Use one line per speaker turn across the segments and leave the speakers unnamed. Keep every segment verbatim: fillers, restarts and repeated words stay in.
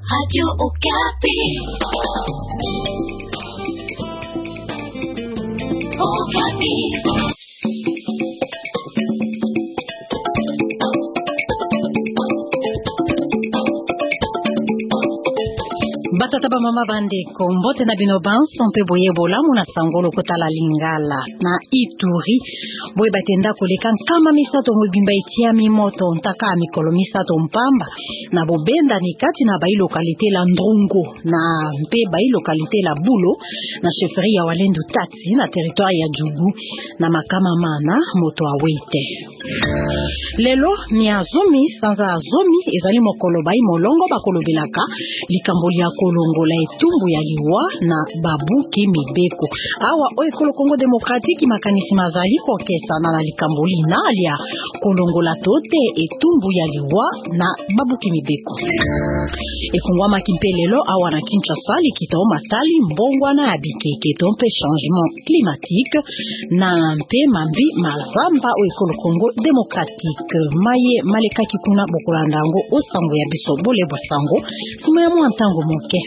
Radio Okapi. Okapi.
Batata mama bande kombote na bino banso mpe boye bolamu na sangolo kotala Lingala na Ituri boye batenda koleka kama misato mobimba itia mimoto ntaka mikolo misato mpamba na bobenda ni kati na bai lokalite la Ndrungo na mpe bai lokalite la Bulo na chefferie ya Walendu Tati na territoire ya Djugu na makama mana moto awete lelo ni azomi sanza azomi ezali mokolo bai molongo bakolobelaka likamboli ya kolongola etumbu ya liwa na babuki mibeko awa oyo ekolo Kongo Demokratiki makanisi mazali kokesa na likamboli na alia kolongola tote etumbu ya liwa na babuki mibeko efungwa makimpelelo awa na Kinshasa likita matali mbongwa na abikeke tompe changement climatique na mpe mambi mazamba oyo ekolo Kongo Demokratike maye malekaki kuna bokolandango osango ya biso bole bosango kuma ya mwantango moke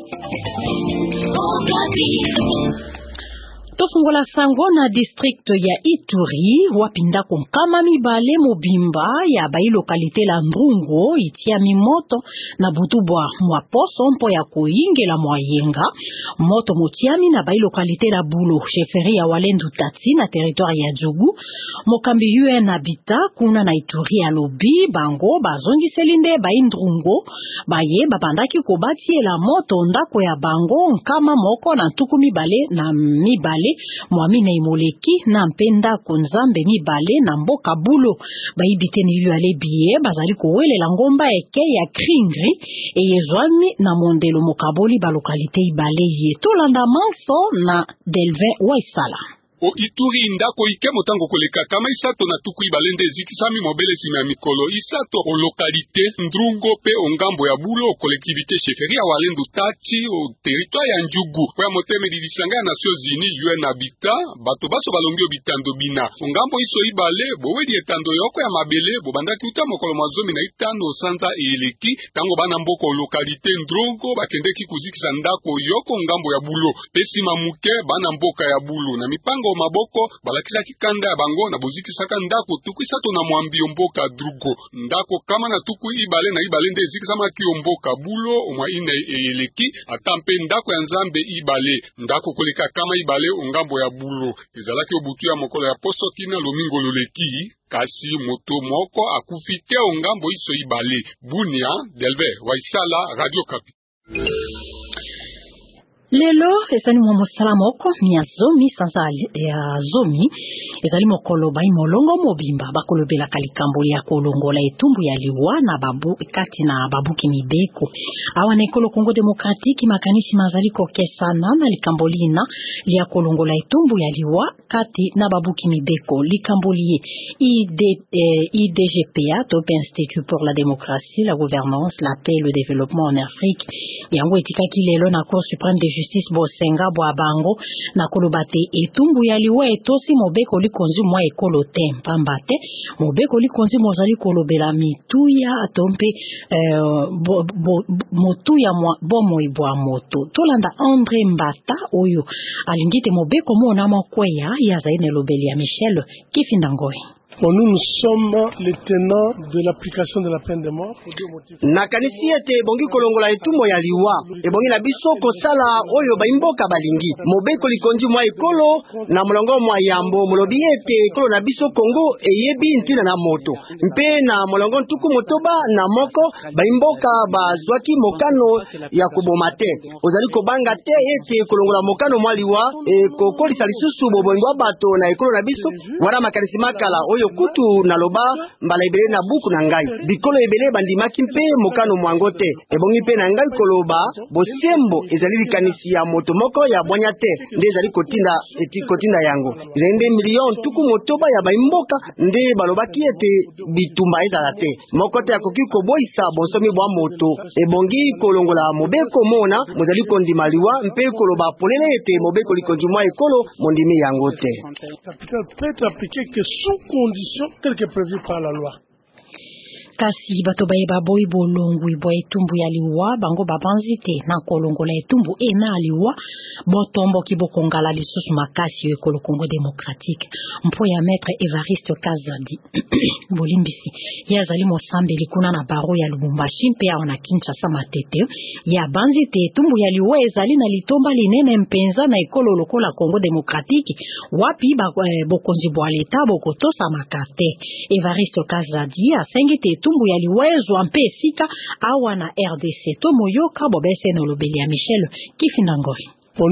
tofungola sango na district ya Ituri wapinda konkama mibale mobimba ya bai lokalite la Ndrungo itia mimoto na butubwa mwa poso mpo ya koingela mwayenga moto motiami na bai lokalite la Bulo chefferie ya Walendu Tati na territoire ya Djugu mokambi U N Habitat kuna na Ituri ya lobi bango bazongi selinde bai Ndrungo baye babandaki kobatiela moto ndako ya bango nkama moko na tuku mibale na mibale mwamine imoleki na mpenda konzambe mibale na mboka Bulo baibiteni yu alebiye bazali kowelela ngomba eke ya Kringri eyezwami na mondelo mokaboli ba lokalite ibale yetolanda manso na Delvin Waisala
o Ituri ndako ike motango koleka kama isato na tuku ibalende zikisami mobele sima ya mikolo isato o lokalite Ndrungo pe ongambo ya Bulo o collectivité chefferie ya Walendu Tati o territoire ya Djugu kwa moteme dilisanga ya Nations Unies U N Habitat bato baso balongi bitando bina ongambo iso ibale bowedi etando yoko ya mabele bobandaki uta mokolo mazomi na itano sanza eleki tango bana mboko o lokalite Ndrungo bakendeki kuzikisa ndako yoko ongambo ya Bulo pesima muke bana mboka ya Bulo na mipango maboko balakisa kikanda ya bango na boziki saka ndako tuku isato na mwambi mboka Drugo ndako kama na tuku ibale na ibale nde ziki sama ki mboka Bulo omwa ine eleki atampe ndako ya Nzambe ibale ndako koleka kama ibale ongambo ya Bulo ezalaki obutu ya mokolo ya poso kina lomingo loleki kasi moto moko akufite ongambo iso ibale Bunia Delve Waisala Radio Okapi.
Lelo ezali mwa mosala moko ni azomi sanza ya azomi ezali mokolo bai molongo mobimba bakolobela kalikambo ya kolongola etumbu ya liwa na babu kati na babuki mibeko awa na ekolo Kongo Demokratiki makanisi mazali kokesana na likambolina lia kolongola etumbu ya liwa kati na babuki mibeko likambolie I D G P A Top Institut pour la démocratie, la gouvernance, la paix et le développement en Afrique yango etikaki lelo na Cour suprême de justice bosenga bwa bango na kolobate etumbu ya liwa etosi mobeko likonzi mwa ekolo tempa mbate mobeko likonzi mozali kolobela mituya atompe eh, bo, bo, motuya mwa bomo ibwa moto tolanda André Mbata oyo alingite mobeko mona mokweya ya zaine lobeli ya Michel Kifindangoy.
Bon, nous, nous sommes les tenants de l'application de la peine de mort.
Na kanisi ete bongi kolongola etumo ya liwa ebongi na biso kosala oyo baimboka balingi mobeko likondi mwa ekolo na molongo mwa yambo molobi ete ekolo na biso Kongo eyebi ntina na moto mpe na molongo ntuku motoba na moko baimboka bazwaki mokano ya koboma te ozali kobanga te ete kolongola mokano mwa liwa e kokolisa lisusu bobongo bato na ekolo na biso wana makanisi makala oyo kutu na loba mbala ebele na buku na ngai bikolo ebele bandimaki mpe mokano mwango te ebongi mpe na ngai koloba bosembo ezali likanisi ya moto moko ya bwanya te nde ezali kotinda eti kotinda yango ezali nde milion tuku motoba ya baimboka nde balobaki ete bitumba ezala te moko te akoki koboyisa bonsomi bwa moto ebongi kolongola mobeko mona mozali kondima liwa mpe koloba polele ete mobeko likondi mwa ekolo mondimi yango te
peut être appliqué que sous condition telle que prévue par la loi.
kasi bato baye baboyi bolongo ibwa etumbu ya liwa bango babanzite na kolongola etumbu ena liwa botombo kibokongala lisusu makasi yo ekolo Congo démocratique mpo ya maître Evariste Kazadi bolimbisi ya zali mosambeli kuna na baro ya Lubumbashi mpe aona Kinshasa matete ya banzite etumbu ya liwa ezali na litomba linene mpenza na ekolo lokola Congo démocratique wapi ba eh, bokonzi bwa leta bokotosa makate. Evariste Kazadi asengite etumbu ya liwezo mpe esika awa na R D C to moyoka bobese no lobeli ya Michel Kifindangori.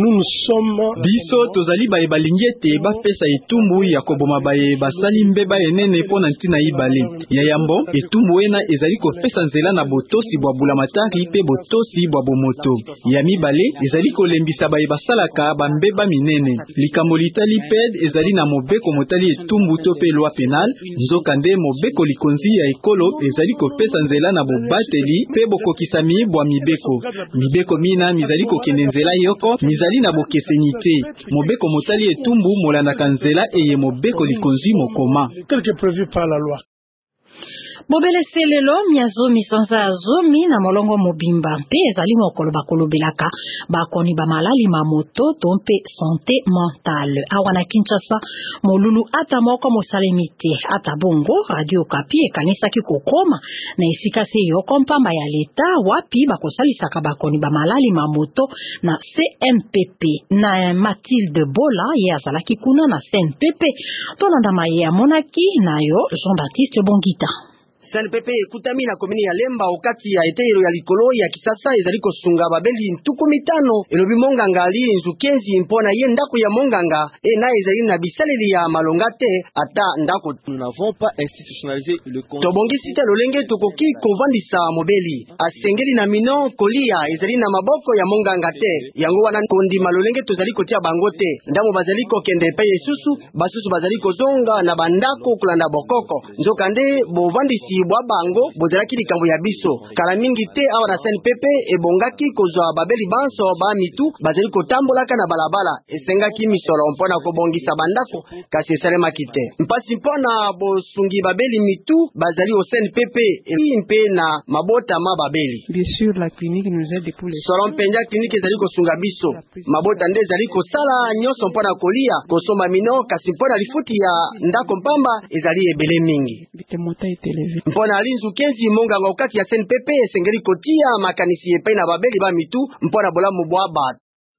Biso tozali baye balingi ete bapesa etumbu ya koboma baye basali mbeba enene pona ntina ibale ya yambo etumbu ena ezali kopesa nzela na botosi bwa bulamatari pe botosi bwa bomoto ya mibale ezali kolembisa baye basalaka bambeba minene likambo litali ped ezali na mobeko motali etumbu to pe loi penal nzokande mobeko likonzi ya ekolo ezali kopesa nzela na bobateli pe bokokisa mibwa mibeko mibeko mina mizali kokende nzela yoko mizali na bokeseni te mobeko motali etumbu molandaka nzela eye mobeko likonzi mokoma
tel que prévu par la loi.
Bobele selelo miazomi sanza azomi na molongo mobimba mpe ezali mokolo bakolobelaka bakoni ba malali mamoto to mpe santé mentale awa na Kinshasa molulu ata moko mosalemite ata bongo Radio Okapi ekanisaki kokoma na esika se yo kompamba ya leta wapi bakosalisaka bakoni ba malali mamoto na C N P P na Mathilde Bola ye azalaki kuna na C N P P tolanda maye ya monaki nayo Jean-Baptiste Bongita.
C N P P ekutami na komini ya Lemba okati ya eteyelo ya likolo ya kisasa ezali kosunga babeli ntuku mitano elobi monganga ali nzukenzi mpona ye ndako ya monganga e na ezali na bisaleli ya malonga te ata ndako.
Nous n'avons pas institutionnalisé le compte.
Tobongisi te lolenge tokoki kovandisa mobeli asengeli na mino kolia ezali na maboko ya monganga te yango wana kondima lolenge tozali kotia bango te ndamo bazali kokende pe Yesusu basusu bazali kozonga na bandako kulanda bokoko nzokande bovandisi bwa bango bozalaki likambo ya biso kala mingi te awa na C N P P ebongaki kozwa babeli banso ba mitu bazali kotambolaka na balabala esengaki misolo mpona kobongisa bandako kasi esalemaki te mpasi mpona bosungi babeli mitu bazali o C N P P mpe na mabota ma babeli.
Bien sûr la clinique nous aide pour les
solo mpenja clinique ezali kosunga biso mabota nde ezali kosala nyonso mpona kolia kosomba mino kasi mpona lifuti ya ndako mpamba ezali ebele mingi mpona alinzu kenzi monganga okati ya C N P P esengeli kotia makanisi epai na babeli ba mitu mpona bolamu bwa bato.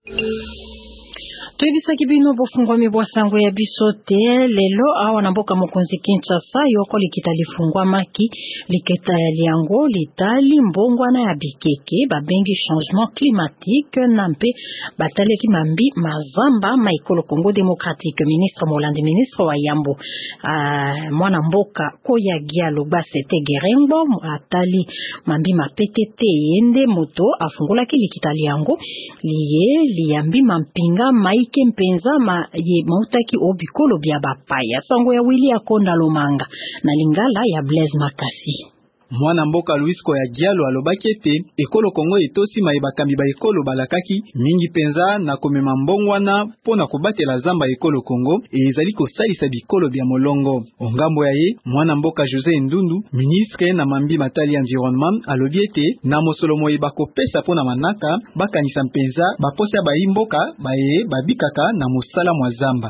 Tuibisaki bino bofungwami bwa sango ya bisote lelo awa na mboka mokonzi Kinshasa yoko likita lifungwa maki liketa ya liango litali mbongwa na ya bikeke babengi changement climatique na mpe bataleki mambi mazamba maikolo Congo démocratique ministre Molandi ministre wa Yambo uh, mwana mboka koya gialo basete gerengbo atali mambi mapetete yende moto afungulaki likita liango liye liyambi mampinga mai kempenza ma ye mautaki obikolo bya bapaya sango ya wili ya konda lomanga na lingala ya Blaise Makasi.
Mwana mboka Louis Koya Gialo alobaki ete ekolo Kongo etosi mayebakambi ba ekolo balakaki mingi penza na komema mbongwana pona kobatela zamba ekolo Kongo e ezali kosalisa bikolo bya molongo. Ongambo ya ye mwana mboka José Ndundu ministre na mambi matali environnement alobi ete na mosolo moyeba kopesa pona manaka bakanisa mpenza baposa ba imboka baye babikaka na mosala mwa zamba.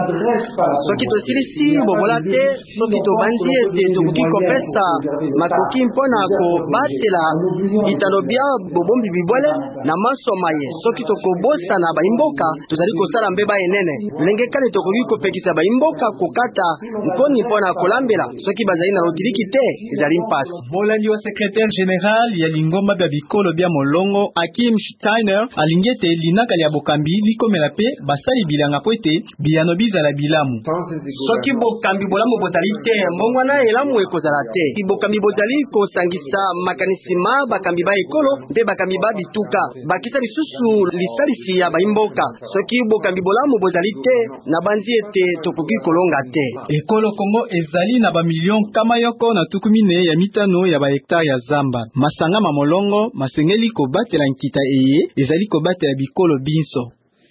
Soki tosilisi bobolate soki tobanzi ete tokoki kopesa makoki mpona kobatela bitalo bya bobombi bibwele na masoma ye soki tokobosa na baimboka tozali kosala mbeba enene lenge kale tokoki kopekisa baimboka kokata nkoni mpona kolambela soki bazali na lotiliki te ezali mpasi.
Molandi wa secrétaire général ya lingomba bya bikolo bya molongo Hakim Steiner alingete linaka ya bokambi likomela pe basali bilanga po ete biyano bizala bilamu.
Soki bokambi bolamu bozali te mbongwana elamu ekozala te bokambi bozali kosangisa makanisima bakambi ba ekolo mpe bakambi ba bituka bakisa lisusu lisalisi ya baimboka soki bokambi bolamu bozali te na banzi ete tokoki kolonga te.
Ekolo Kongo ezali na ba million kama yoko na tukumine ya mitano ya ba hectare ya zamba masanga mamolongo masengeli kobatela nkita eye ezali kobatela bikolo binso.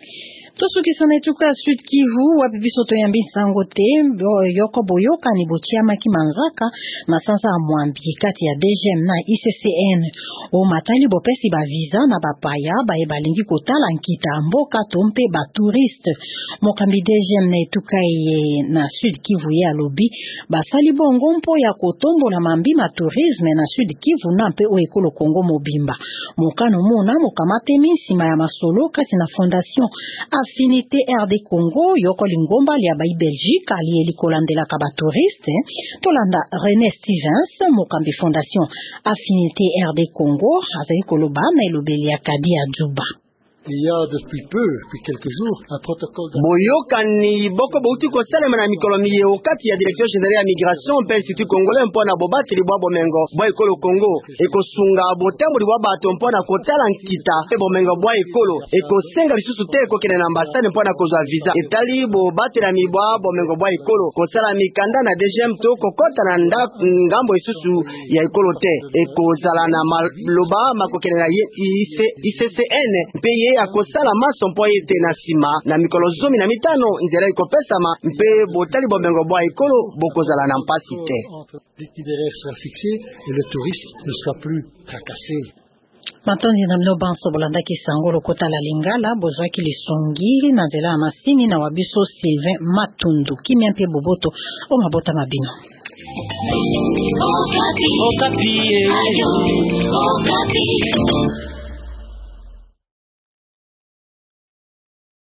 Tosukisana etuka Sud Kivu wapi biso toyambi nsango te yoko boyoka ni bochiama kimanzaka na sansa amwambi kati ya D G M na I C C N o matali bopesi ba visa na bapaya ba ebalingi kotala nkita mboka tompe ba touriste mokambi D G M na etuka ye na Sud Kivu ya lobi basali bongo mpo ya kotombola mambi ma tourisme na Sud Kivu na mpe o ekolo Kongo mobimba mokano mona mokamate misima ya masolo kati na fondation Affinité R D Congo yoko lingomba lia bai Belgique ali elikolandela ka ba touriste tolanda René Stevens mokambi fondation Affinité R D Congo azali koloba na elobeli ya Kadi Adjuba.
Il y a depuis peu, depuis quelques jours, un protocole de...
Boyokani boko bouti ko salema na mikolomi ye okati ya direction générale ya migration pe institut congolais mpona bobati libwa bomengo bwa ekolo Congo ekosunga botembo libwa bato mpona kotala nkita pe bomengo bwa ekolo ekosenga lisusu te kokene na ambassade mpona kozwa visa etali bobati na mibwa bomengo bwa ekolo kosala mikanda na D G M to kokota na ngambo isusu ya ekolo te ekozala na maloba makokene na I C C N pe ye akosala maso mpo ete na sima na mikolo zomi na mitano nzela ikopesama mpe botali bomengo bwa ekolo bokozala na mpasi te.
L'itinéraire sera fixé et le touriste ne sera plus tracassé.
Matondi na mno banso bolanda kisango lokota la lingala bozwaki lisongi na nzela ya masini na wabiso Sylvain Matundu kimia mpe boboto o mabota mabino.
Okapi. Okapi. Ayo. Okapi.